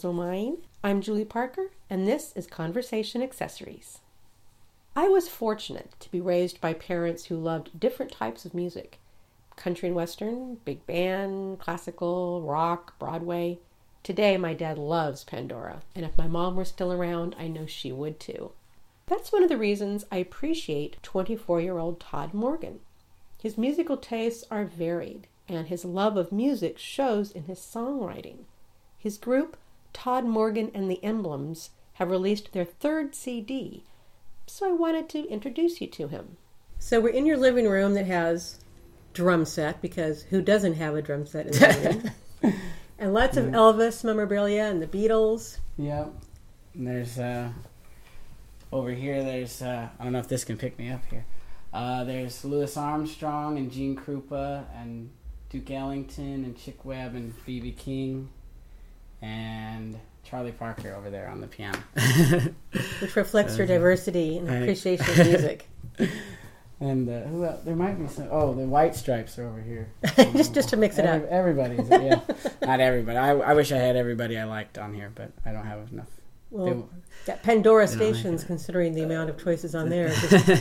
O' Mine. I'm Julie Parker, and this is Conversation Accessories. I was fortunate to be raised by parents who loved different types of music. Country and Western, big band, classical, rock, Broadway. Today, my dad loves Pandora, and if my mom were still around, I know she would too. That's one of the reasons I appreciate 24-year-old Todd Morgan. His musical tastes are varied, and his love of music shows in his songwriting. His group, Todd Morgan and the Emblems, have released their third CD, so I wanted to introduce you to him. So we're in your living room that has drum set, because who doesn't have a drum set in the living room? And lots of Elvis memorabilia and the Beatles. Yep. And there's, over here, there's, I don't know if this can pick me up here. There's Louis Armstrong and Gene Krupa and Duke Ellington and Chick Webb and B.B. King and Charlie Parker over there on the piano. Which reflects your diversity and appreciation of music. And who else? There might be some. Oh, the White Stripes are over here. just to mix it up. Everybody's, yeah. Not everybody. I wish I had everybody I liked on here, but I don't have enough. Well, got Pandora stations, considering the amount of choices on there.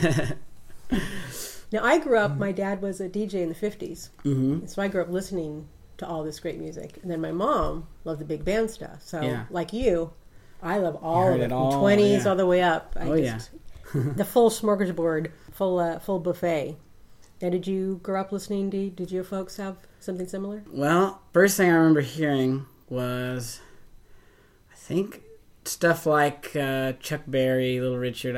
Now, I grew up, my dad was a DJ in the 50s, so I grew up listening to all this great music. And then my mom loved the big band stuff. So, like you, I love all of it, from 20s all the way up. The full smorgasbord, full buffet. Now, did you grow up listening to, did you folks have something similar? Well, first thing I remember hearing was, I think, stuff like Chuck Berry, Little Richard.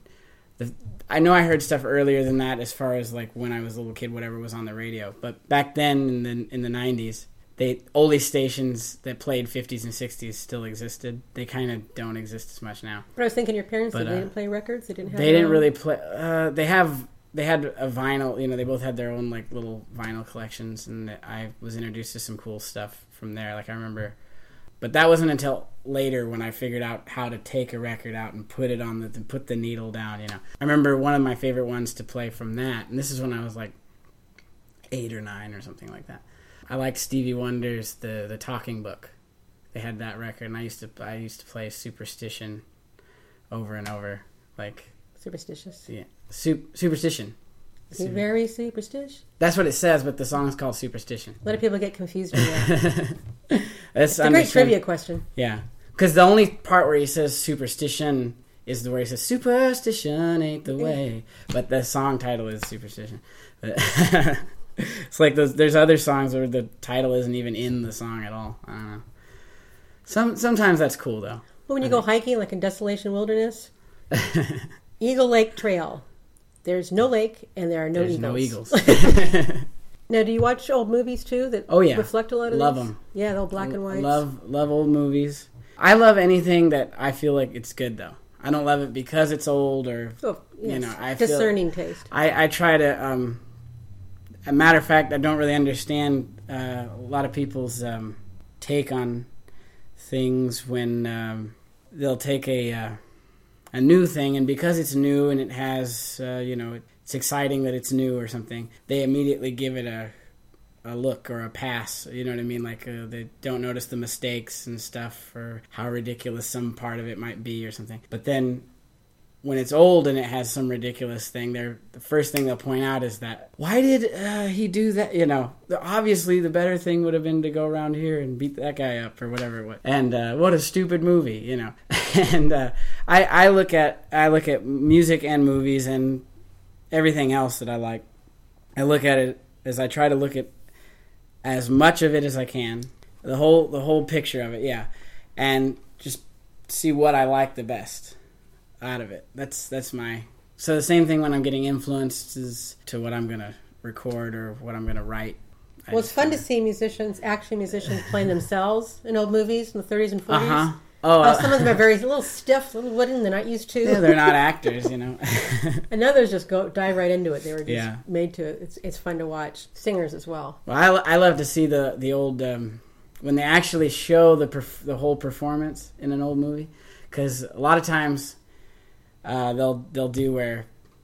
I know I heard stuff earlier than that, as far as like when I was a little kid, whatever was on the radio. But back then, in the 90s, oldie stations that played 50s and 60s still existed. They kind of don't exist as much now. But I was thinking, your parents, they didn't play records? They didn't have. They didn't really play. They had a vinyl. You know, they both had their own like little vinyl collections, and I was introduced to some cool stuff from there. Like I remember. But that wasn't until later when I figured out how to take a record out and put it on put the needle down, you know. I remember one of my favorite ones to play from that, and this is when I was like 8 or 9 or something like that. I liked Stevie Wonder's the Talking Book. They had that record, and I used to play Superstition over and over, like Superstitious. Yeah, Superstition. You're very superstitious. That's what it says, but the song's called Superstition. A lot of people get confused with that. It's a great trivia question. Yeah. Because the only part where he says superstition is where he says, superstition ain't the way. But the song title is Superstition. It's like there's other songs where the title isn't even in the song at all. I don't know. Sometimes that's cool, though. Well, when you go hiking, like in Desolation Wilderness, Eagle Lake Trail. There's no lake, and there are no eagles. Now, do you watch old movies, too, that reflect a lot of Love these? them. Yeah, the old black and whites. Love old movies. I love anything that I feel like it's good, though. I don't love it because it's old or, you know. Discerning taste. I try to, a matter of fact, I don't really understand a lot of people's take on things when they'll take a new thing, and because it's new and it has, it's exciting that it's new or something, they immediately give it a look or a pass, you know what I mean? Like they don't notice the mistakes and stuff or how ridiculous some part of it might be or something. But then when it's old and it has some ridiculous thing, the first thing they'll point out is that, why did he do that? You know, obviously the better thing would have been to go around here and beat that guy up or whatever it was. And what a stupid movie, you know. And I look at music and movies and everything else that I like. I look at it as I try to look at as much of it as I can, the whole picture of it, yeah, and just see what I like the best out of it. That's my. So the same thing when I'm getting influences to what I'm gonna record or what I'm gonna write. Well, it's fun to see musicians playing themselves in old movies in the 30s and 40s. Some of them are very a little stiff, a little wooden. They're not used to. Yeah, they're not actors, you know. And others just dive right into it. They were just made to it. It's fun to watch. Singers as well. Well, I love to see the old when they actually show the whole performance in an old movie, because a lot of times they'll do where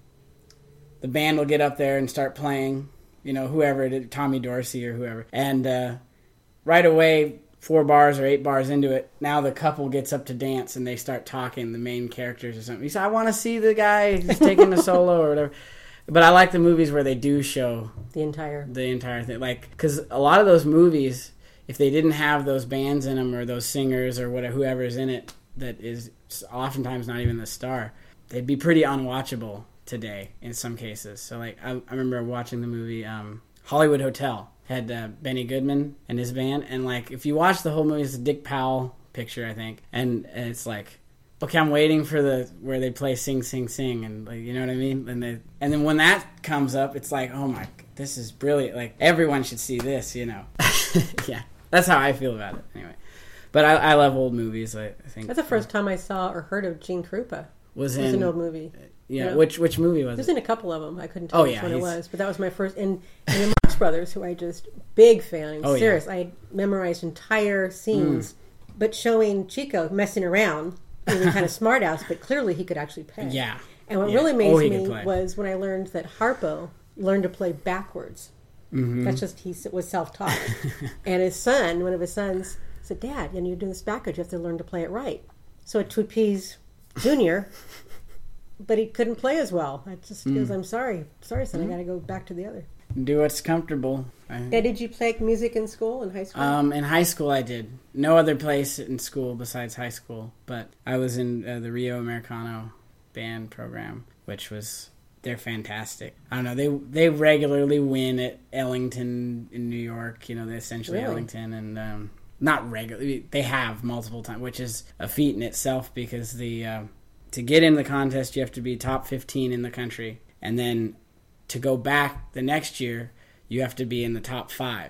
the band will get up there and start playing, you know, whoever it is, Tommy Dorsey or whoever, and right away 4 bars or 8 bars into it, now the couple gets up to dance and they start talking, the main characters or something. You say, I want to see the guy who's taking the solo or whatever. But I like the movies where they do show the entire thing. Like, because a lot of those movies, if they didn't have those bands in them or those singers or whatever, whoever's in it, that is oftentimes not even the star, they'd be pretty unwatchable today in some cases. So, like, I remember watching the movie Hollywood Hotel. Had Benny Goodman and his band, and like if you watch the whole movie, it's a Dick Powell picture, I think, and it's like, okay, I'm waiting for where they play Sing Sing Sing, and like, you know what I mean, and then when that comes up, it's like, oh my, this is brilliant, like everyone should see this, you know. Yeah, that's how I feel about it anyway. But I love old movies. I think that's the first time I saw or heard of Gene Krupa. Was an old movie. Yeah, you know? which movie was it? It was in a couple of them. I couldn't tell which one it was, but that was my first. And the Marx Brothers, who I just big fan. Serious. Yeah. I memorized entire scenes, but showing Chico messing around, being kind of smart ass, but clearly he could actually play. Yeah. And what really amazed me was when I learned that Harpo learned to play backwards. Mm-hmm. That's just, he was self-taught. And his son, one of his sons, said, Dad, you're doing this backwards. You have to learn to play it right. So it Tweepies Jr., but he couldn't play as well. I just goes, I'm sorry, son. I got to go back to the other. Do what's comfortable. Yeah, did you play music in school, in high school? In high school, I did. No other place in school besides high school. But I was in the Rio Americano band program, which was, they're fantastic. I don't know, they regularly win at Ellington in New York. You know, they essentially Ellington, and not regularly. They have multiple times, which is a feat in itself because to get in the contest, you have to be top 15 in the country. And then to go back the next year, you have to be in the top 5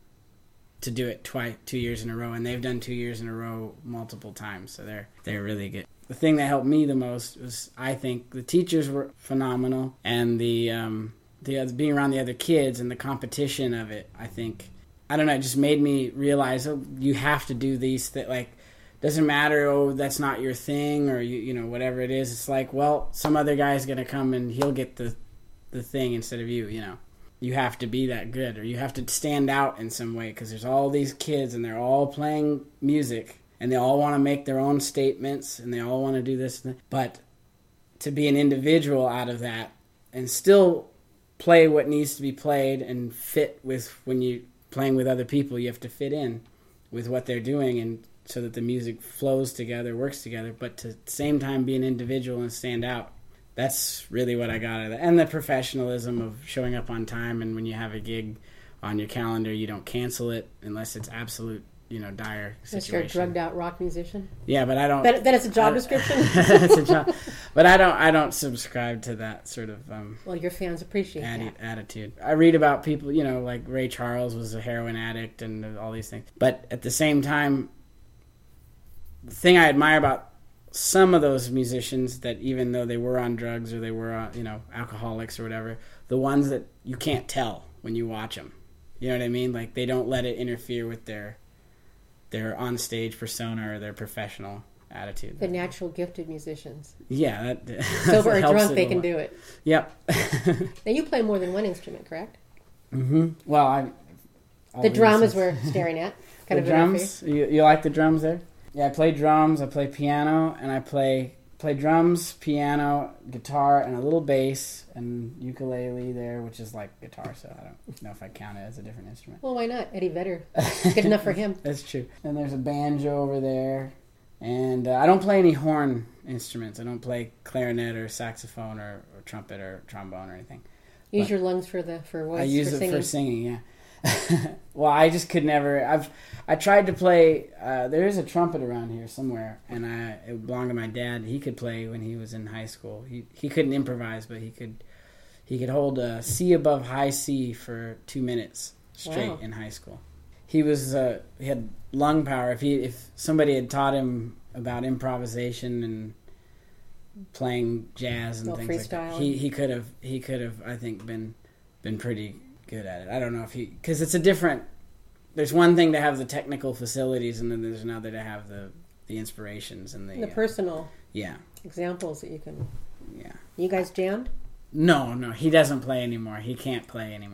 to do it 2 years in a row. And they've done 2 years in a row multiple times. So they're really good. The thing that helped me the most was, I think, the teachers were phenomenal. And the being around the other kids and the competition of it, I think, I don't know, it just made me realize, you have to do these things. Like, doesn't matter, that's not your thing, or you know, whatever it is. It's like, well, some other guy's gonna come and he'll get the thing instead of you. You know, you have to be that good, or you have to stand out in some way, because there's all these kids and they're all playing music and they all want to make their own statements and they all want to do this. But to be an individual out of that and still play what needs to be played and fit with, when you playing with other people, you have to fit in with what they're doing, and so that the music flows together, works together, but to the same time be an individual and stand out. That's really what I got out of that. And the professionalism of showing up on time, and when you have a gig on your calendar, you don't cancel it unless it's absolute, dire situation. Unless you're a drugged out rock musician? Yeah, but I don't... Then it's a job description? It's a job. But I don't subscribe to that sort of... well, your fans appreciate that. Attitude. I read about people, like Ray Charles was a heroin addict and all these things. But at the same time, the thing I admire about some of those musicians, that even though they were on drugs or they were, alcoholics or whatever, the ones that you can't tell when you watch them. You know what I mean? Like, they don't let it interfere with their on-stage persona or their professional attitude. The natural gifted musicians. Yeah. Sober or drunk, they can do it. Yep. Now, you play more than one instrument, correct? Mm-hmm. Well, the drum is we're staring at. The drums? You like the drums there? Yeah, I play drums, I play piano, and I play drums, piano, guitar, and a little bass, and ukulele there, which is like guitar, so I don't know if I count it as a different instrument. Well, why not? Eddie Vedder. Good enough for him. That's true. And there's a banjo over there, and I don't play any horn instruments. I don't play clarinet or saxophone or trumpet or trombone or anything. Use your lungs for voice. I use it for singing, yeah. Well, I just could never. I tried to play. There is a trumpet around here somewhere, and it belonged to my dad. He could play when he was in high school. He couldn't improvise, but he could hold a C above high C for 2 minutes straight in high school. He had lung power. If somebody had taught him about improvisation and playing jazz and things like that, he could have I think been pretty good at it. I don't know if because it's a different. There's one thing to have the technical facilities, and then there's another to have the inspirations and the personal examples that you can. Yeah. You guys jammed? No, he doesn't play anymore. He can't play anymore.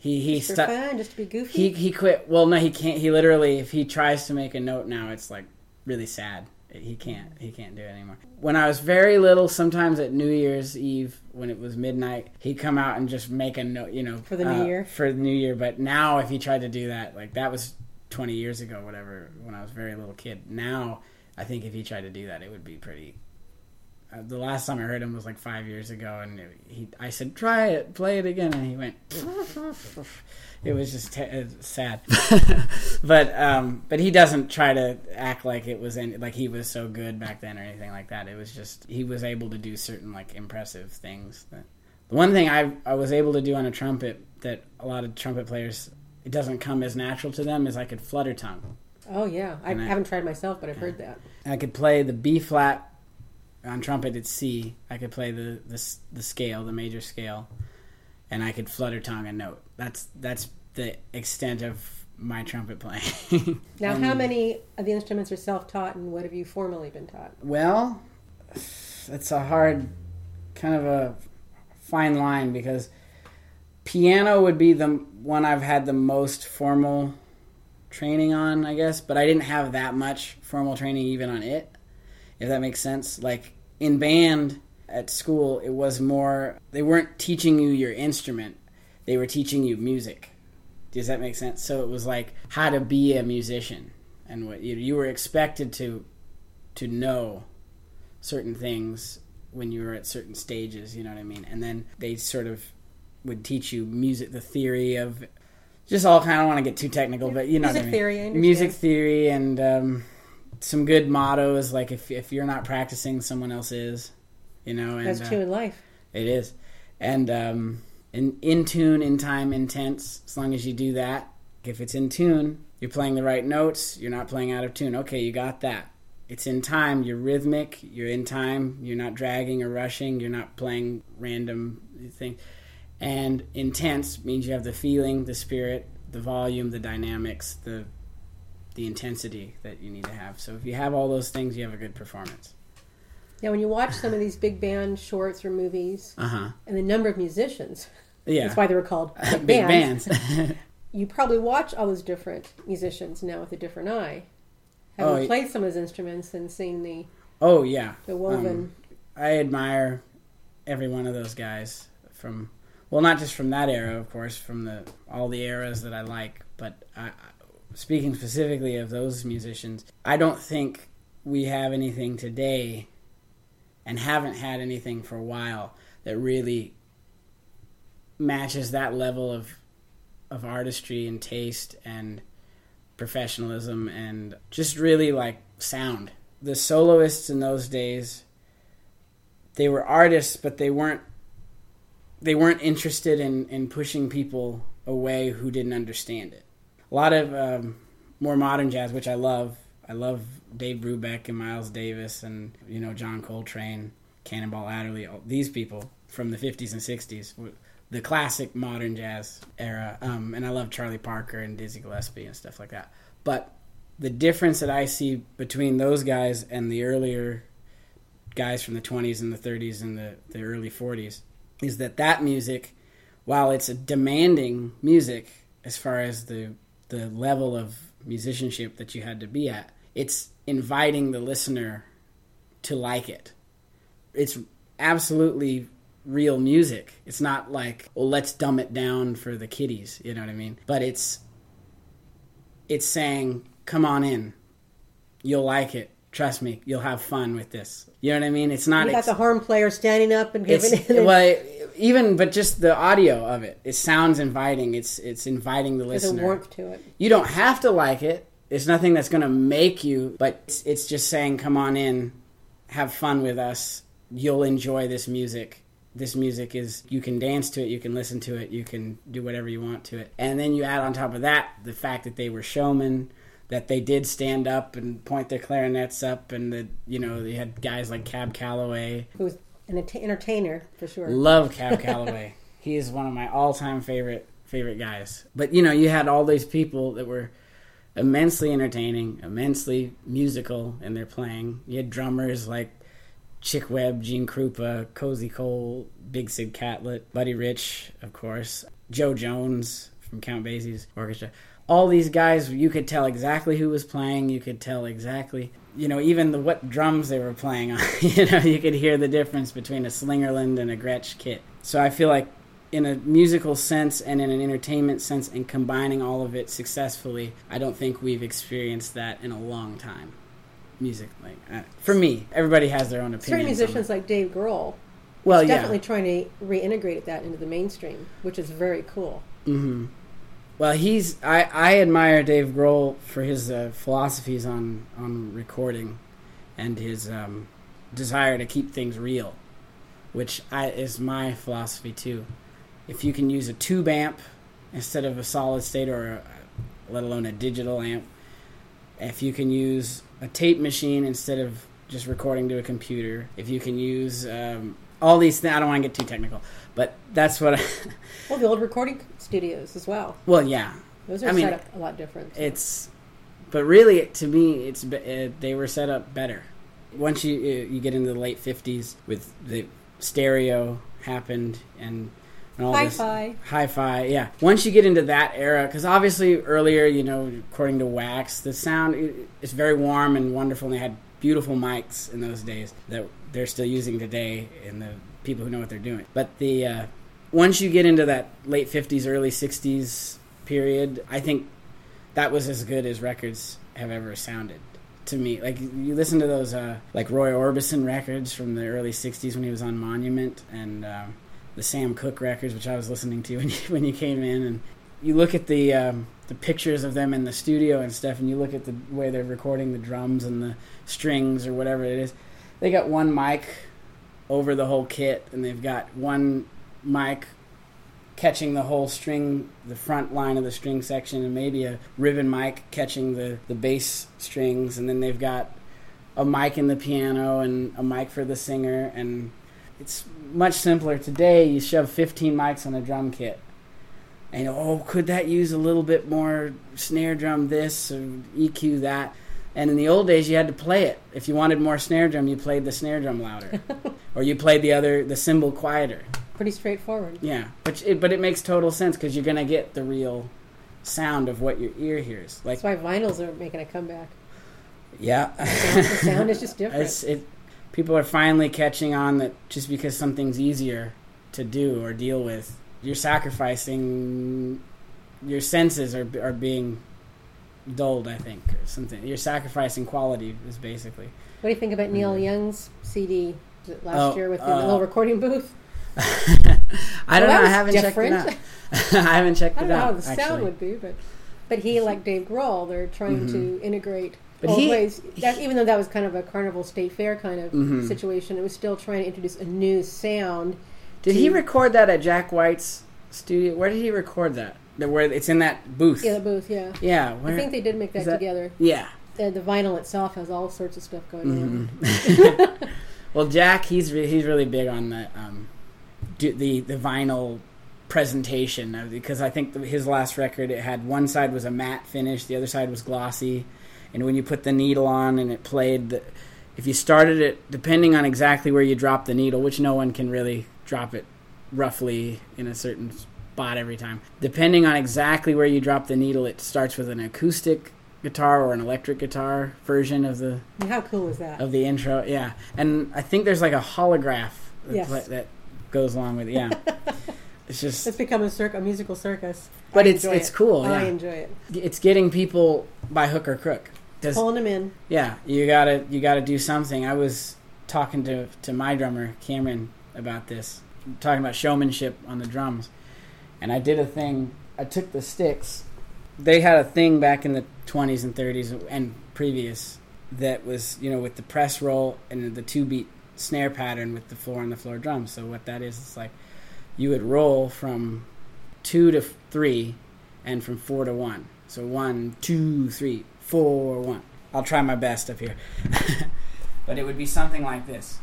He just for fun, just to be goofy. He quit. Well, no, he can't. He literally, if he tries to make a note now, it's like really sad. He can't do it anymore. When I was very little, sometimes at New Year's Eve, when it was midnight, he'd come out and just make a note, for the New Year. For the New Year. But now, if he tried to do that, like that was 20 years ago, whatever, when I was a very little kid. Now, I think if he tried to do that, it would be pretty. The last time I heard him was like 5 years ago, and I said, "Try it, play it again," and he went. It was just sad, but he doesn't try to act like it was like he was so good back then or anything like that. It was just he was able to do certain like impressive things. The one thing I was able to do on a trumpet that a lot of trumpet players, it doesn't come as natural to them, is I could flutter tongue. Oh yeah, I haven't tried myself, but I've heard that. I could play the B flat on trumpet. It's C. I could play the scale, the major scale. And I could flutter tongue a note. That's the extent of my trumpet playing. Now, how many of the instruments are self-taught, and what have you formally been taught? Well, it's a hard, kind of a fine line, because piano would be the one I've had the most formal training on, I guess. But I didn't have that much formal training even on it, if that makes sense. Like, in band at school, it was more, they weren't teaching you your instrument, they were teaching you music. Does that make sense? So it was like how to be a musician, and what you were expected to know certain things when you were at certain stages, you know what I mean? And then they sort of would teach you music, the theory of, just all kind of, want to get too technical, but you know what I mean. Theory, I understand. Music theory, and some good mottos, like if you're not practicing, someone else is. You know, and that's true in life. It is, and in tune, in time, intense. As long as you do that, if it's in tune, you're playing the right notes. You're not playing out of tune. Okay, you got that. It's in time. You're rhythmic. You're in time. You're not dragging or rushing. You're not playing random things. And intense means you have the feeling, the spirit, the volume, the dynamics, the intensity that you need to have. So if you have all those things, you have a good performance. Now, when you watch some of these big band shorts or movies, and the number of musicians, that's why they were called big bands. You probably watch all those different musicians now with a different eye. Having played some of those instruments and seen the woven. I admire every one of those guys from, well, not just from that era, of course, from all the eras that I like, but speaking specifically of those musicians, I don't think we have anything today, and haven't had anything for a while, that really matches that level of artistry and taste and professionalism and just really like sound. The soloists in those days, they were artists, but they weren't interested in pushing people away who didn't understand it. A lot of more modern jazz, which I love Dave Brubeck and Miles Davis and, John Coltrane, Cannonball Adderley, all these people from the 50s and 60s, the classic modern jazz era. And I love Charlie Parker and Dizzy Gillespie and stuff like that. But the difference that I see between those guys and the earlier guys from the 20s and the 30s and the early 40s is that music, while it's a demanding music as far as the level of musicianship that you had to be at, it's inviting the listener to like it. It's absolutely real music. It's not like, well, let's dumb it down for the kiddies, you know what I mean? But it's saying, come on in. You'll like it. Trust me, you'll have fun with this. You know what I mean? It's not... You got the horn player standing up and giving it... Well, but just the audio of it. It sounds inviting. It's inviting the listener. There's a warmth to it. You don't have to like it. There's nothing that's going to make you, but it's just saying, come on in, have fun with us. You'll enjoy this music. This music is, you can dance to it, you can listen to it, you can do whatever you want to it. And then you add on top of that the fact that they were showmen, that they did stand up and point their clarinets up, and that, they had guys like Cab Calloway. Who was an entertainer, for sure. Love Cab Calloway. He is one of my all-time favorite guys. But, you had all these people that were immensely entertaining, immensely musical in their playing. You had drummers like Chick Webb, Gene Krupa, Cozy Cole, Big Sid Catlett, Buddy Rich, of course, Joe Jones, from Count Basie's orchestra. All these guys, you could tell exactly who was playing. You could tell exactly, even what drums they were playing on. You could hear the difference between a Slingerland and a Gretsch kit. So I feel like in a musical sense and in an entertainment sense and combining all of it successfully, I don't think we've experienced that in a long time. Music, for me, everybody has their own opinion. Certain musicians like Dave Grohl, definitely trying to reintegrate that into the mainstream, which is very cool. Mm-hmm. Well, I admire Dave Grohl for his philosophies on recording and his desire to keep things real, which is my philosophy too. If you can use a tube amp instead of a solid state or let alone a digital amp, if you can use a tape machine instead of just recording to a computer, if you can use all these things, I don't want to get too technical, but that's what well, the old recording studios as well. Well, yeah. Those are set up a lot different. So. But really, to me, they were set up better. Once you get into the late 50s with the stereo happened and all hi-fi, yeah. Once you get into that era, because obviously earlier, according to Wax, the sound is very warm and wonderful, and they had beautiful mics in those days that they're still using today, and the people who know what they're doing. But once you get into that late 50s, early 60s period, I think that was as good as records have ever sounded to me. Like, you listen to those like Roy Orbison records from the early 60s when he was on Monument, and the Sam Cooke records, which I was listening to when you came in, and you look at the pictures of them in the studio and stuff, and you look at the way they're recording the drums and the strings or whatever it is. They got one mic over the whole kit, and they've got one mic catching the whole string, the front line of the string section, and maybe a ribbon mic catching the bass strings, and then they've got a mic in the piano and a mic for the singer, and it's much simpler. Today, you shove 15 mics on a drum kit. And, could that use a little bit more snare drum this or EQ that? And in the old days, you had to play it. If you wanted more snare drum, you played the snare drum louder. Or you played the cymbal quieter. Pretty straightforward. Yeah, but it makes total sense because you're going to get the real sound of what your ear hears. That's why vinyls are making a comeback. Yeah. The sound is just different. People are finally catching on that just because something's easier to do or deal with, you're sacrificing, your senses are being dulled, I think, or something. You're sacrificing quality, is basically. What do you think about Neil Young's CD last year with the little recording booth? I don't know. I haven't checked it out. I haven't checked it out. I don't know how the sound would be, but he, like Dave Grohl, they're trying to integrate both ways. Even though that was kind of a Carnival State Fair kind of situation, it was still trying to introduce a new sound. Did he record that at Jack White's studio? Where did he record that? Where it's in that booth? Yeah, the booth, yeah. Yeah. I think they did make that together. Yeah. The vinyl itself has all sorts of stuff going on. Well, Jack, he's really big on the vinyl presentation, because I think his last record, it had one side was a matte finish, the other side was glossy, and when you put the needle on and it played, if you started it, depending on exactly where you drop the needle, which no one can really drop it roughly in a certain spot every time, depending on exactly where you drop the needle, it starts with an acoustic guitar or an electric guitar version of the... How cool is that? Of the intro, yeah. And I think there's like a holograph that goes along with it, yeah. It's become a musical circus. But it's cool, yeah. I enjoy it. It's getting people by hook or crook. Pulling them in. Yeah, you gotta do something. I was talking to my drummer, Cameron, about this, talking about showmanship on the drums. And I did a thing, I took the sticks. They had a thing back in the 20s and 30s and previous that was, with the press roll and the 2-beat snare pattern with the floor-on-the-floor drums. So what that is, it's like you would roll from 2 to 3 and from 4 to 1. So 1, 2, 3, 4, 1. I'll try my best up here. But it would be something like this.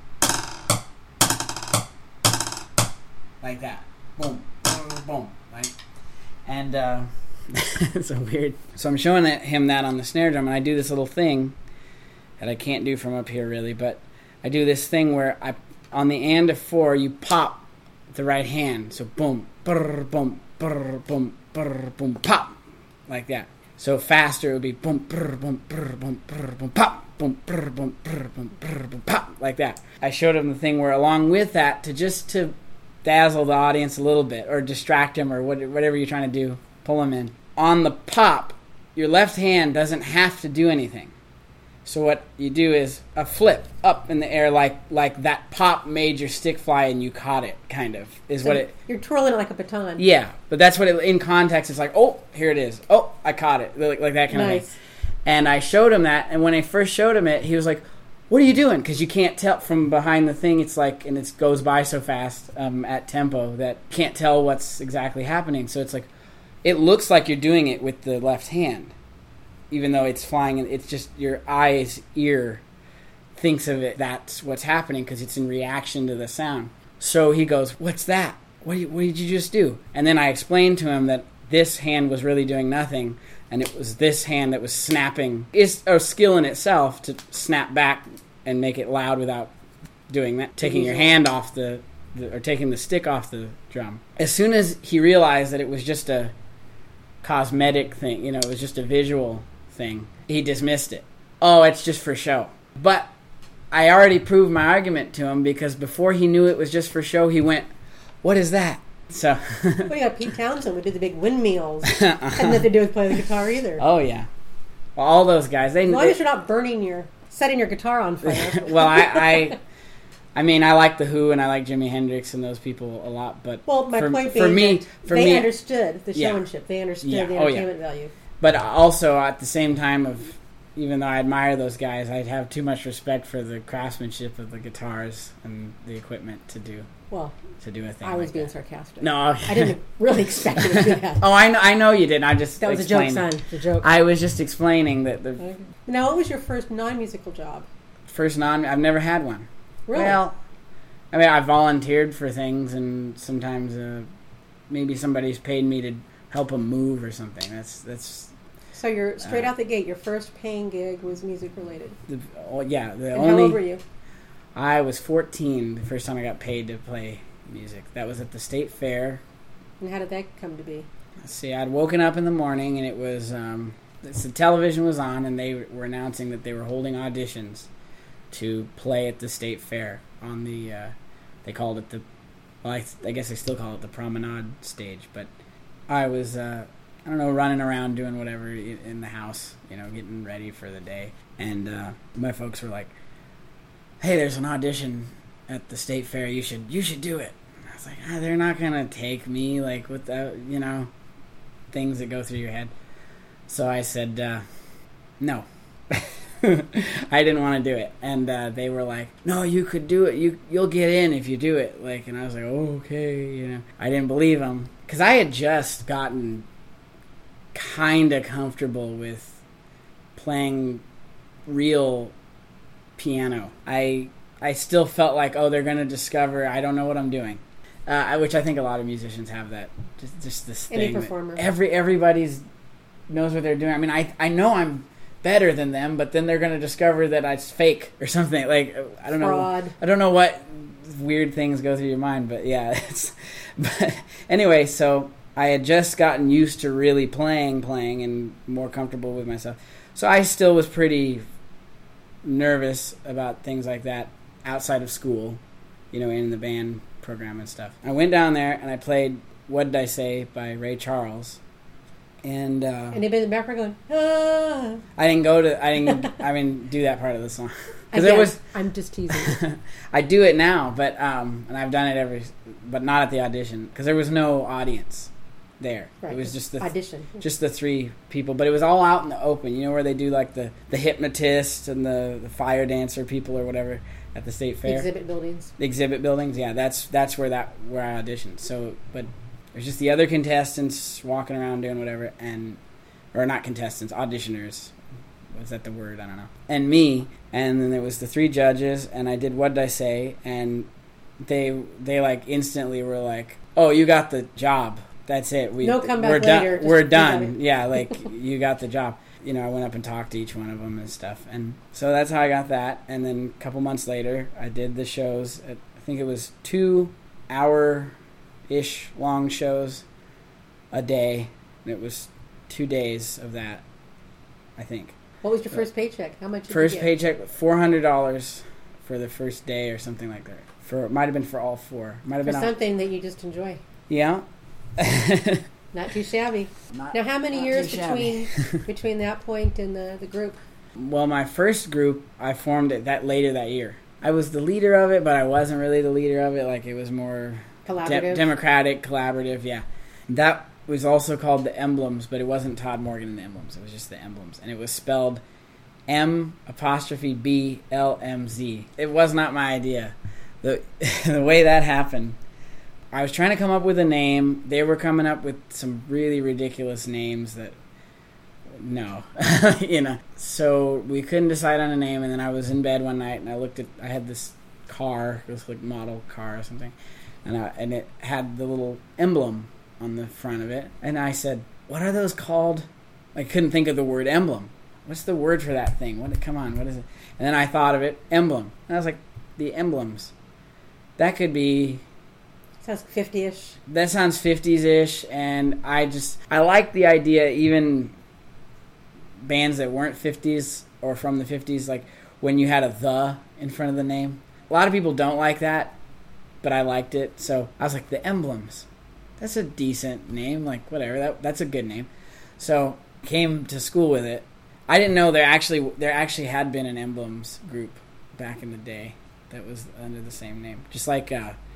Like that. Boom, boom, boom. Right? And it's so weird. So I'm showing him that on the snare drum, and I do this little thing that I can't do from up here really, but I do this thing where on the and of 4, you pop the right hand. So boom, brr, boom, brr, boom, brr, boom, pop, like that. So faster, it would be boom, brr, boom, brr, boom, brr, boom, pop, boom, brr, boom, brr, boom, brr, boom, pop, like that. I showed him the thing where, along with that, to dazzle the audience a little bit, or distract him, or whatever you're trying to do, pull him in. On the pop, your left hand doesn't have to do anything. So what you do is a flip up in the air, like that pop made your stick fly and you caught it, kind of, is so what it... You're twirling it like a baton. Yeah, but that's what it, in context, it's like, oh, here it is. Oh, I caught it. Like that kind of thing. And I showed him that, and when I first showed him it, he was like, what are you doing? Because you can't tell from behind the thing, it's like, and it goes by so fast at tempo that you can't tell what's exactly happening. So it's like, it looks like you're doing it with the left hand, even though it's flying, and it's just your ear thinks of it, that's what's happening, because it's in reaction to the sound. So he goes, what's that? What did you just do? And then I explained to him that this hand was really doing nothing, and it was this hand that was snapping. It's a skill in itself to snap back and make it loud without doing that, taking your hand off or taking the stick off the drum. As soon as he realized that it was just a cosmetic thing, it was just a visual thing, he dismissed it. Oh, it's just for show. But I already proved my argument to him, because before he knew it was just for show, he went, what is that? So well, you got Pete Townsend would do the big windmills. Had nothing to do with playing the guitar either. Oh yeah, well, all those guys. As long as you're not setting your guitar on fire. Well, I mean, I like the Who and I like Jimi Hendrix and those people a lot, but my point being, they understood the showmanship. They understood the entertainment value. But also at the same time, even though I admire those guys, I'd have too much respect for the craftsmanship of the guitars and the equipment to do a thing. I was being sarcastic. No, I didn't really expect it to be that. Oh, I know you didn't. I just that was explained. A joke, son. It's a joke. I was just explaining that the. Now, what was your first non-musical job? I've never had one. Really? Well, I mean, I volunteered for things, and sometimes maybe somebody's paid me to help them move or something. That's. So you're straight out the gate. Your first paying gig was music related. How old were you? I was 14 the first time I got paid to play music. That was at the State Fair. And how did that come to be? Let's see, I'd woken up in the morning, and it was the television was on, and they were announcing that they were holding auditions to play at the State Fair on the they called it I guess they still call it the Promenade stage, but I was running around doing whatever in the house, getting ready for the day, and my folks were like, hey, there's an audition at the State Fair, you should do it. And I was like, they're not gonna take me, like, without things that go through your head. So I said no. I didn't want to do it, and they were like, no, you could do it, you'll get in if you do it, and I was like, oh, okay. I didn't believe them, because I had just gotten kind of comfortable with playing real piano. I still felt like, they're going to discover I don't know what I'm doing, which I think a lot of musicians have that. Just this thing. Any performer. Everybody's knows what they're doing. I mean, I know I'm better than them, but then they're going to discover that it's fake or something. Like, I don't Fraud. know. I don't know what weird things go through your mind, but yeah. But anyway, so I had just gotten used to really playing and more comfortable with myself. So I still was pretty nervous about things like that outside of school, in the band program and stuff. I went down there and I played What Did I Say by Ray Charles. And anybody in the background going, ah. I didn't do that part of the song. I'm just teasing. I do it now, but and I've done it but not at the audition, because there was no audience there. Right. It was just the audition, just the three people, but it was all out in the open. Where they do like the hypnotist and the fire dancer people or whatever at the State Fair. Exhibit buildings. Yeah, that's where I auditioned. So, but there's just the other contestants walking around doing whatever, or not contestants, auditioners. Was that the word? I don't know. And me, and then there was the three judges, and I did What Did I Say, and they like instantly were like, oh, you got the job. That's it. No comeback we're later. We're done. Yeah, like, you got the job. I went up and talked to each one of them and stuff. And so that's how I got that. And then a couple months later, I did the shows. I think it was 2 hour-ish long shows a day, and it was 2 days of that, I think. What was your first paycheck? How much did First you get? paycheck, $400 for the first day or something like that. It might have been for all 4. Might have For been something that you just enjoy. Yeah. Not too shabby. Now, how many years between that point and the group? Well, my first group, I formed it later that year. I was the leader of it, but I wasn't really the leader of it. Like, it was more Collaborative? democratic, collaborative, yeah. That was also called the Emblems, but it wasn't Todd Morgan and the Emblems. It was just the Emblems. And it was spelled M''BLMZ. It was not my idea. The way that happened, I was trying to come up with a name. They were coming up with some really ridiculous names that, no, So we couldn't decide on a name, and then I was in bed one night, and I had this car, it was like model car or something, and it had the little emblem on the front of it, and I said, what are those called? I couldn't think of the word emblem. What's the word for that thing? Come on, what is it? And then I thought of it, emblem. And I was like, the emblems. That could be... Sounds 50-ish. That sounds 50s-ish, and I like the idea, even bands that weren't 50s or from the 50s, like when you had a "the" in front of the name. A lot of people don't like that, but I liked it, so I was like, the Emblems. That's a decent name, like whatever, that's a good name. So came to school with it. I didn't know there actually had been an Emblems group back in the day that was under the same name. Just like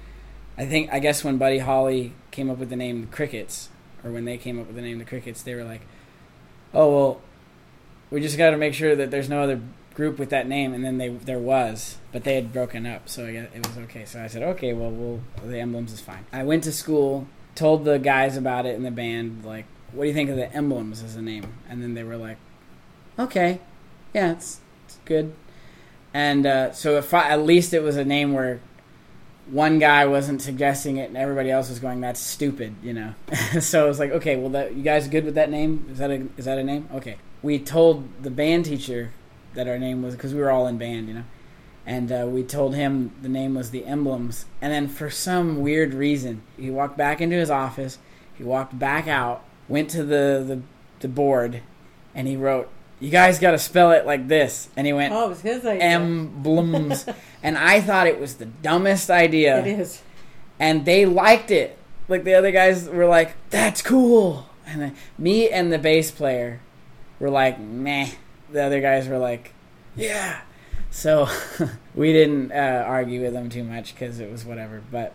I guess when Buddy Holly came up with the name Crickets, or when they came up with the name the Crickets, they were like, oh, well, we just got to make sure that there's no other group with that name, and then there was, but they had broken up, so I guess it was okay. So I said, okay, well, the Emblems is fine. I went to school, told the guys about it in the band, like, what do you think of the Emblems as a name? And then they were like, okay, yeah, it's good. And so at least it was a name where one guy wasn't suggesting it and everybody else was going, that's stupid, So I was like, okay, well, you guys good with that name? Is that a name? Okay. We told the band teacher that our name was, because we were all in band, and we told him the name was the Emblems. And then for some weird reason, he walked back into his office, he walked back out, went to the board, and he wrote, you guys got to spell it like this. And he went, oh, it was his idea. Emblems. And I thought it was the dumbest idea. It is. And they liked it. Like, the other guys were like, that's cool. And then me and the bass player were like, meh. The other guys were like, yeah. So we didn't argue with them too much because it was whatever. But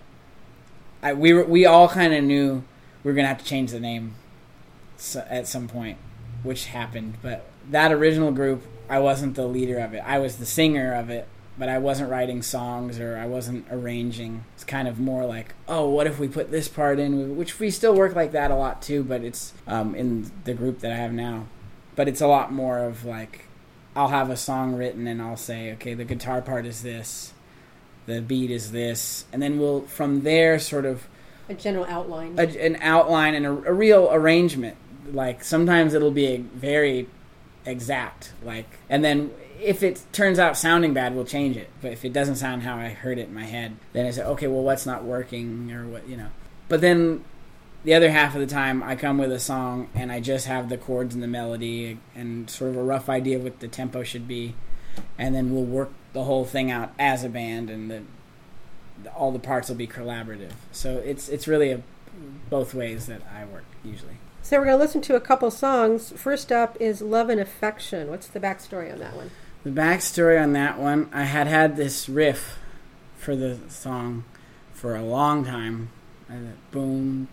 we all kind of knew we were going to have to change the name at some point, which happened. But that original group, I wasn't the leader of it. I was the singer of it, but I wasn't writing songs or I wasn't arranging. It's kind of more like, oh, what if we put this part in? Which we still work like that a lot too, but it's in the group that I have now. But it's a lot more of like, I'll have a song written and I'll say, okay, the guitar part is this, the beat is this, and then we'll, from there, sort of... A general outline. An outline and a real arrangement. Like, sometimes it'll be a very exact, like, and then if it turns out sounding bad, we'll change it. But if it doesn't sound how I heard it in my head, then I say, okay, well, what's not working, or what, But then the other half of the time, I come with a song and I just have the chords and the melody and sort of a rough idea of what the tempo should be, and then we'll work the whole thing out as a band, and all the parts will be collaborative. So it's really both ways that I work usually. So we're going to listen to a couple songs. First up is Love and Affection. What's the backstory on that one? The backstory on that one, I had this riff for the song for a long time. Boom,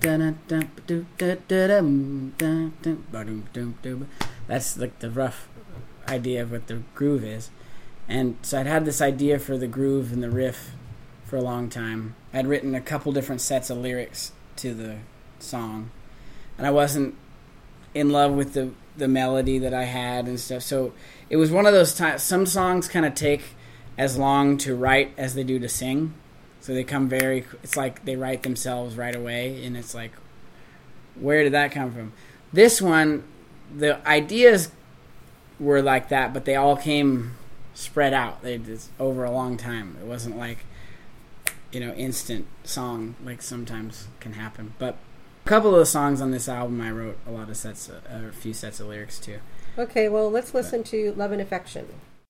that's like the rough idea of what the groove is. And so I'd had this idea for the groove and the riff for a long time. I'd written a couple different sets of lyrics to the song, and I wasn't in love with the melody that I had and stuff. So it was one of those times, some songs kind of take as long to write as they do to sing. So they come it's like they write themselves right away, and it's like, where did that come from? This one, the ideas were like that, but they all came spread out. They just over a long time. It wasn't like, instant song like sometimes can happen. But A couple of the songs on this album I wrote a few sets of lyrics to. Okay, well, let's listen to Love and Affection.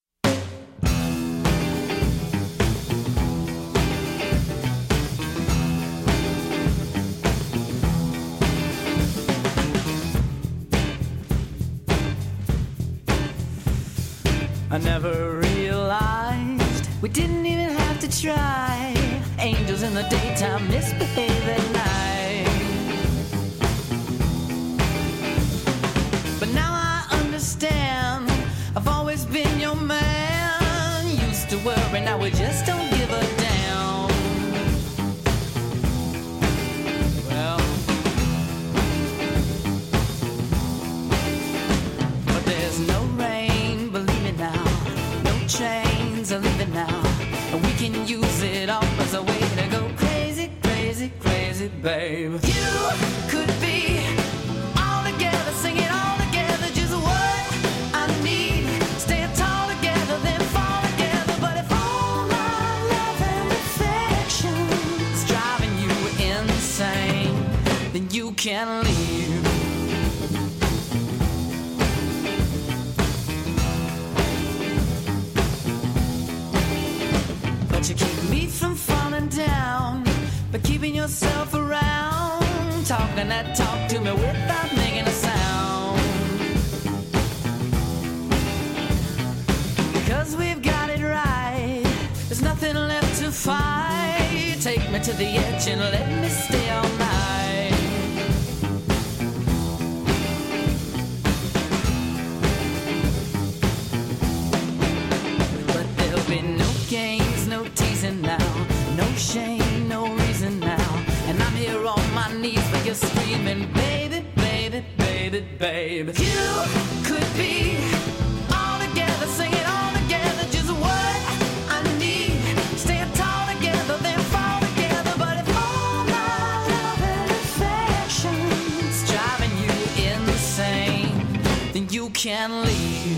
I never realized we didn't even have to try. Angels in the daytime misbehave at night. But now I understand, I've always been your man. Used to worry, now we just don't give a damn. Well, but there's no rain, believe me now. No trains are leaving now. And we can use it all as a way to go crazy, crazy, crazy, babe. You could be all together, singing all together, just what I need. Stand tall together, then fall together. But if all my love and affection is driving you insane, then you can leave. But you keep me from falling down by keeping yourself around, talking that talk to me without making a sound. Because we've got it right, there's nothing left to fight. Take me to the edge and let me stay all night. But there'll be no games, no teasing now, no shame, no reason now. And I'm here on my knees, but you're screaming, baby, baby, baby, baby. You could be all together, singing all together, just what I need. Stand tall together, then fall together. But if all my love and affection's driving you insane, then you can leave.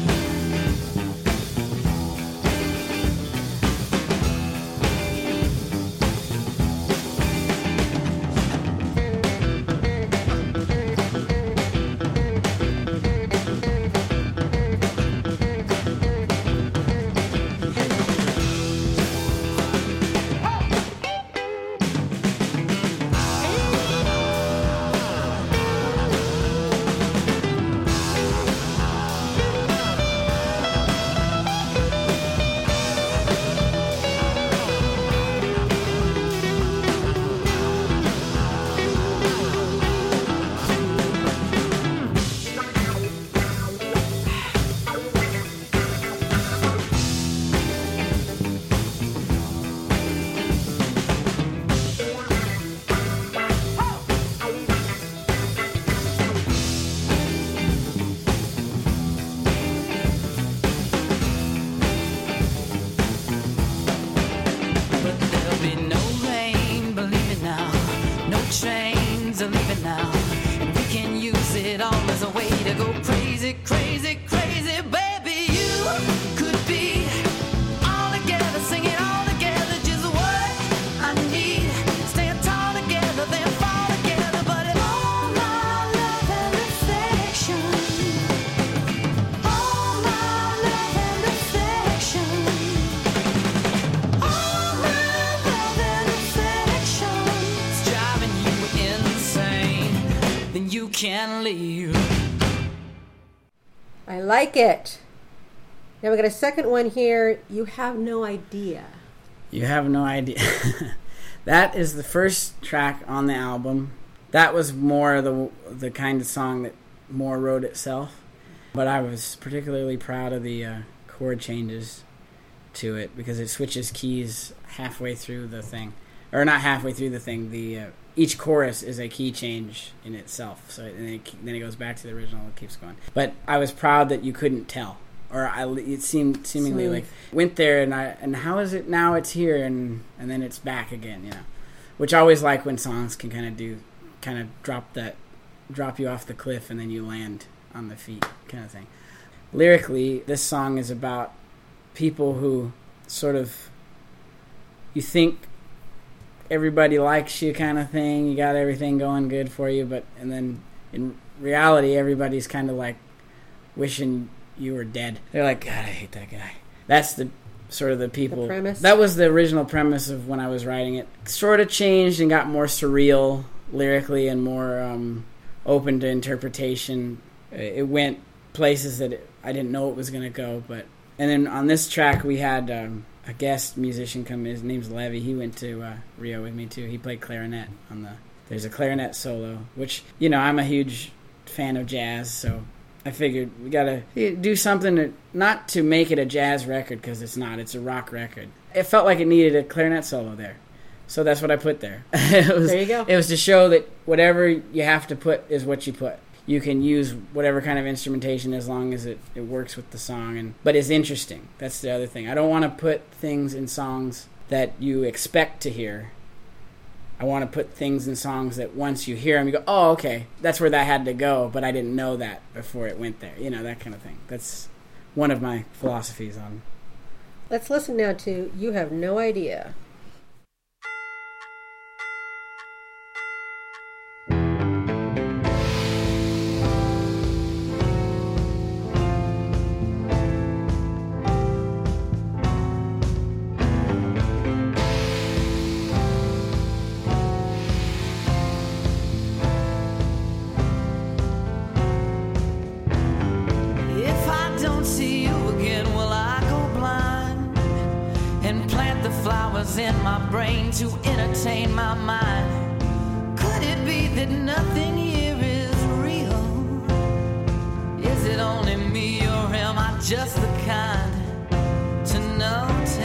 Trains are leaving now, and we can use it all as a way to go crazy, crazy, crazy, baby. You could be all together, singing all together, just what I need. Stand tall together, then fall together. But if all my love and affection, all my love and affection, all my love and affection is driving you insane, then you can leave. I like it. Now we got a second one here. You have no idea. You have no idea. That is the first track on the album. That was more the kind of song that more wrote itself. But I was particularly proud of the chord changes to it because it switches keys halfway through the thing. Or not halfway through the thing. Each chorus is a key change in itself. So then it goes back to the original and keeps going. But I was proud that you couldn't tell. It seemed seemingly Smooth. like went there and how is it now it's here and then it's back again, you know. Which I always like when songs can kind of drop you off the cliff and then you land on the feet kind of thing. Lyrically, this song is about people who sort of you think everybody likes you kind of thing. You got everything going good for you, and then in reality, everybody's kind of like wishing you were dead. They're like, God, I hate that guy. That's the sort of the people. The premise? That was the original premise of when I was writing it. Sort of changed and got more surreal lyrically and more open to interpretation. It went places that I didn't know it was going to go. And then on this track, we had a guest musician come in. His name's Levy. He went to Rio with me too. He played clarinet there's a clarinet solo, which, I'm a huge fan of jazz, so I figured we gotta do something not to make it a jazz record, because it's not. It's a rock record. It felt like it needed a clarinet solo there, so that's what I put there. There you go. It was to show that whatever you have to put is what you put. You can use whatever kind of instrumentation as long as it works with the song, but it's interesting. That's the other thing. I don't want to put things in songs that you expect to hear. I want to put things in songs that once you hear them, you go, oh, okay, that's where that had to go, but I didn't know that before it went there. That kind of thing. That's one of my philosophies on. Let's listen now to You Have No Idea. In my brain to entertain my mind. Could it be that nothing here is real? Is it only me, or am I just the kind to notice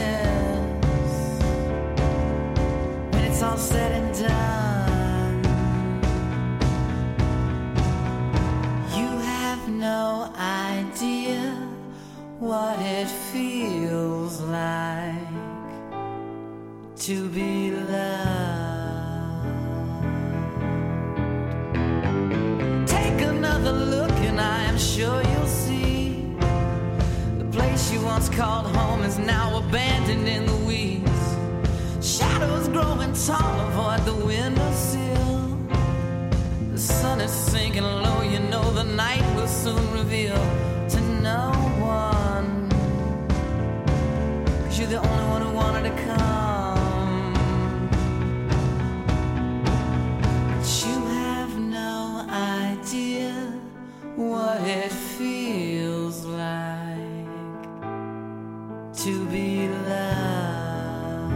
when it's all said and done? You have no idea what it feels like to be loved. Take another look and I am sure you'll see the place you once called home is now abandoned in the weeds. Shadows growing tall, avoid the windowsill. The sun is sinking low, the night will soon reveal to no one, 'cause you're the only one who wanted to come. What it feels like to be loved.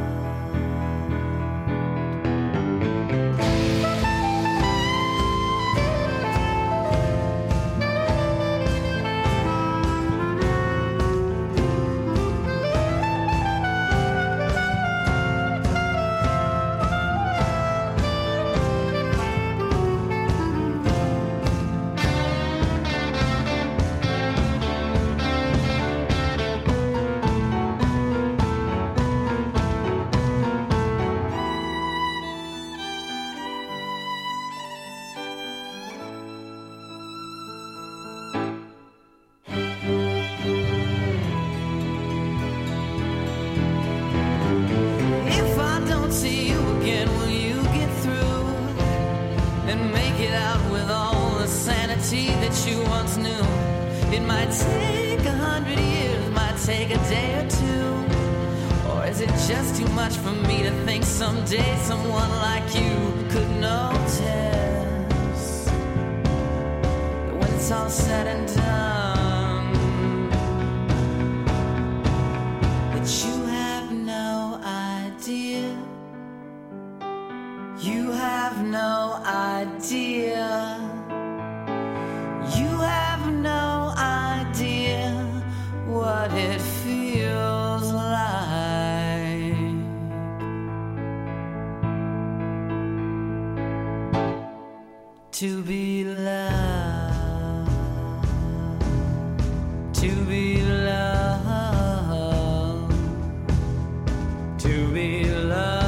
That you once knew. It might take 100 years, might take a day or two. Or is it just too much for me to think someday someone like you could notice that when it's all said and done, that you have no idea, you have no idea. You have no idea what it feels like to be loved, to be loved, to be loved.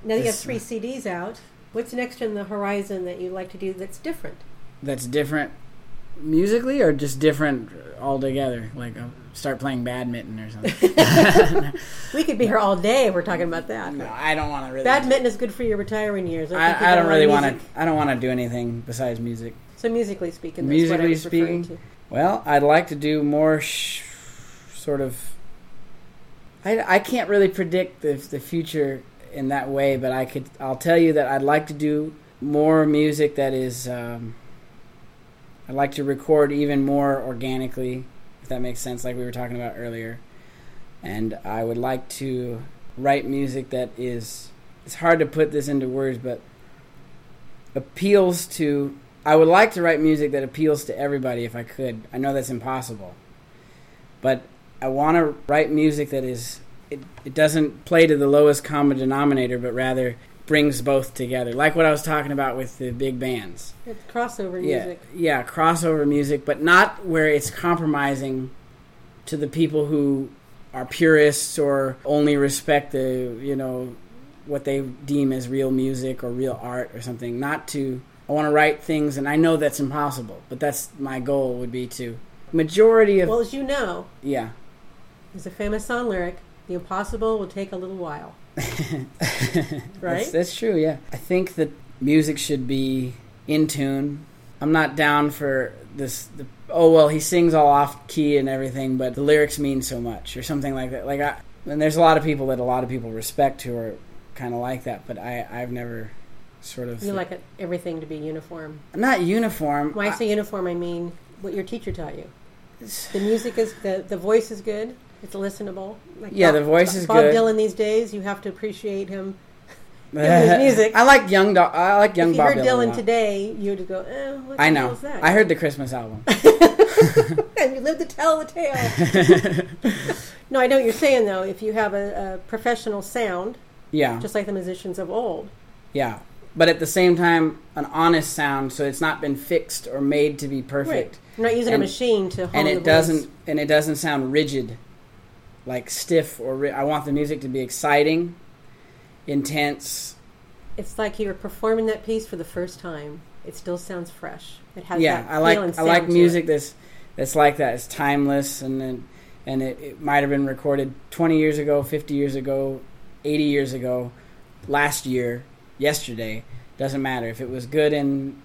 Now you have 3 CDs out. What's next on the horizon that you'd like to do that's different? That's different musically, or just different altogether? Like start playing badminton or something. We could be here all day if we're talking about that. No, I don't want to really. Badminton is good for your retiring years. I don't really want to. I don't want to do anything besides music. So musically speaking, that's musically what I was speaking, referring to. Well, I'd like to do more sort of. I can't really predict the future in that way, but I'll tell you that I'd like to do more music that is. I'd like to record even more organically, if that makes sense, like we were talking about earlier. And I would like to write music that is. It's hard to put this into words, but appeals to. I would like to write music that appeals to everybody if I could. I know that's impossible. But I want to write music that is... It doesn't play to the lowest common denominator, but rather brings both together. Like what I was talking about with the big bands. It's crossover music. Yeah, crossover music, but not where it's compromising to the people who are purists or only respect the, what they deem as real music or real art or something. Not to... I want to write things, and I know that's impossible, but that's my goal would be to... Majority of... Well, as you know... Yeah. There's a famous song lyric, the impossible will take a little while. Right? That's true, yeah. I think that music should be in tune. I'm not down for this... he sings all off key and everything, but the lyrics mean so much, or something like that. And there's a lot of people respect who are kind of like that, but I've never... sort of. You like everything to be uniform. Not uniform. When I say uniform, I mean what your teacher taught you. The music is the voice is good. It's listenable. The voice is Bob good. Bob Dylan these days, you have to appreciate him. His music. I like young Bob Dylan. If you heard Dylan today, you'd go, what the hell is that? I heard the Christmas album. And you live to tell the tale. No, I know what you're saying though. If you have a professional sound, just like the musicians of old. Yeah. But at the same time, an honest sound, so it's not been fixed or made to be perfect. Right. You're not using a machine to hone the voice. And it doesn't sound rigid, like stiff or. I want the music to be exciting, intense. It's like you're performing that piece for the first time. It still sounds fresh. It has I like music that's like that. It's timeless, and it might have been recorded 20 years ago, 50 years ago, 80 years ago, last year. Yesterday, doesn't matter. If it was good in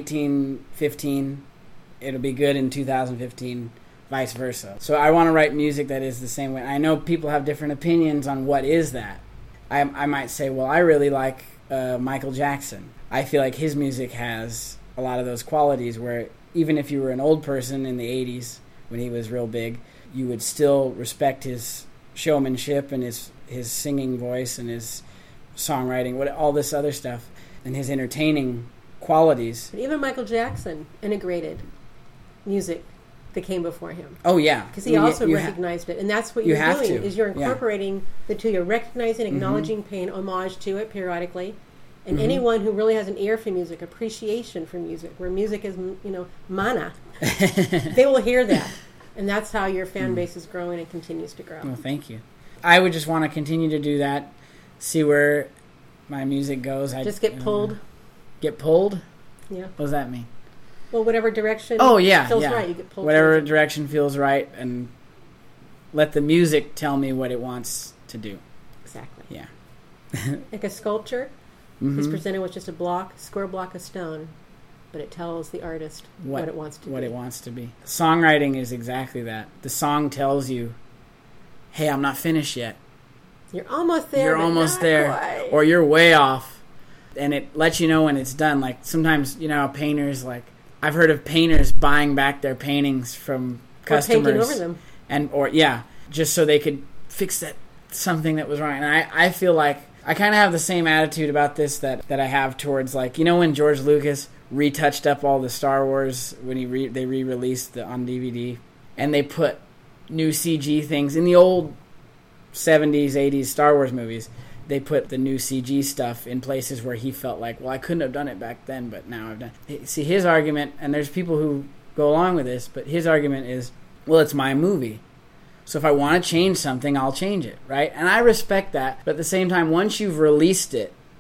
1915, it'll be good in 2015, vice versa. So I want to write music that is the same way. I know people have different opinions on what is that. I might say, well, I really like Michael Jackson. I feel like his music has a lot of those qualities where even if you were an old person in the 80s when he was real big, you would still respect his showmanship and his singing voice and his songwriting, all this other stuff, and his entertaining qualities. But even Michael Jackson integrated music that came before him. Oh, yeah. Because he also recognized it. And that's what you're doing, is you're incorporating the two. You're recognizing, acknowledging, paying homage to it periodically. And anyone who really has an ear for music, appreciation for music, where music is, mana, they will hear that. And that's how your fan base is growing and continues to grow. Well, thank you. I would just want to continue to do that. See where my music goes. Just get pulled. Get pulled? Yeah. What does that mean? Well, whatever direction feels right, you get pulled. Whatever direction feels right, and let the music tell me what it wants to do. Exactly. Yeah. Like a sculpture is presented with just a square block of stone, but it tells the artist what it wants to be. What it wants to be. Songwriting is exactly that. The song tells you, hey, I'm not finished yet. You're almost there. You're almost there. Quite. Or you're way off. And it lets you know when it's done. Like sometimes, painters, I've heard of painters buying back their paintings from customers. Or painting over them. Just so they could fix something that was wrong. And I feel like I kind of have the same attitude about this that I have towards, when George Lucas retouched up all the Star Wars when they re-released on DVD, and they put new CG things in the old 70s, 80s Star Wars movies. They put the new CG stuff in places where he felt like, well, I couldn't have done it back then, but now I've done it. See, his argument, and there's people who go along with this, but his argument is, well, it's my movie. So if I want to change something, I'll change it, right? And I respect that. But at the same time, once you've released it,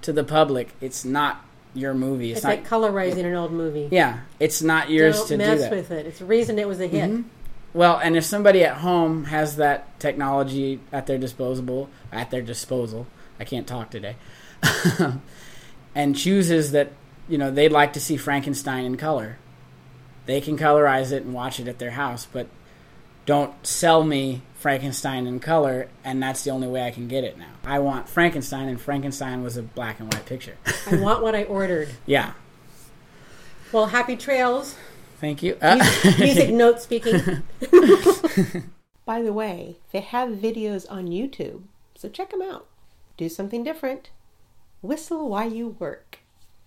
to the public, it's not your movie. It's not, like colorizing an old movie. Yeah, it's not yours Don't to do mess that. with it. It's the reason it was a hit. Mm-hmm. Well, and if somebody at home has that technology at their disposal, I can't talk today, and chooses that, they'd like to see Frankenstein in color, they can colorize it and watch it at their house, but don't sell me Frankenstein in color, and that's the only way I can get it now. I want Frankenstein, and Frankenstein was a black and white picture. I want what I ordered. Yeah. Well, happy trails. Thank you. Music note speaking. By the way, they have videos on YouTube, so check them out. Do something different. Whistle while you work.